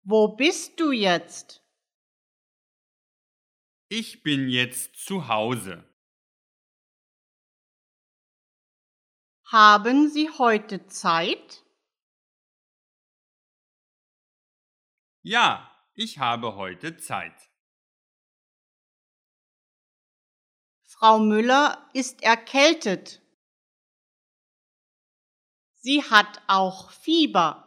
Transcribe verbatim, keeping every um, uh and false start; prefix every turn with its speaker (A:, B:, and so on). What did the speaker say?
A: Wo bist du jetzt?
B: Ich bin jetzt zu Hause.
A: Haben Sie heute Zeit?
B: Ja, ich habe heute Zeit.
A: Frau Müller ist erkältet. Sie hat auch Fieber.